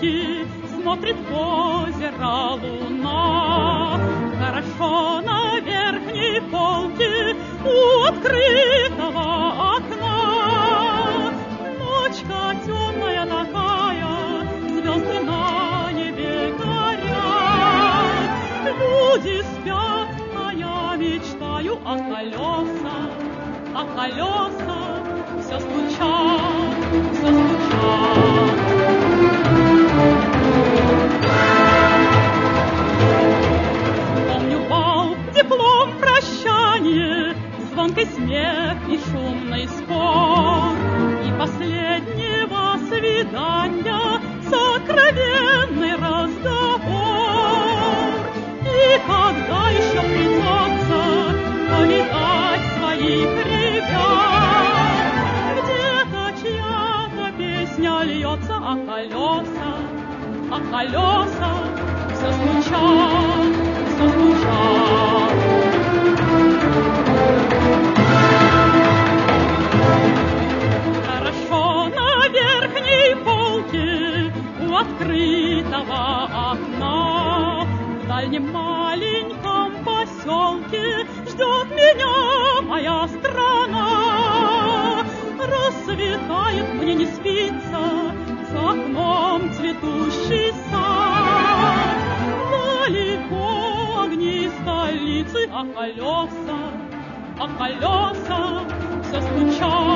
полки смотрит в озеро луна. Хорошо на верхней полке у открытого окна. Ночка темная такая, звезды на небе горят. Люди спят, а я мечтаю о колесах, все стучат, все стучат. Помню бал, диплом, прощание, звонкий смех и шумный спор, и последнего свидания сокровенный разговор. И когда еще придется повидать своих ребят, где-то чья-то песня льется, а колеса все стучат, все стучат. Хорошо на верхней полке у открытого окна, в дальнем маленьком поселке ждет меня моя страна. Рассветает, мне не спится, за окном цветущий сад. Далеко огни столицы, а колеса все стучат.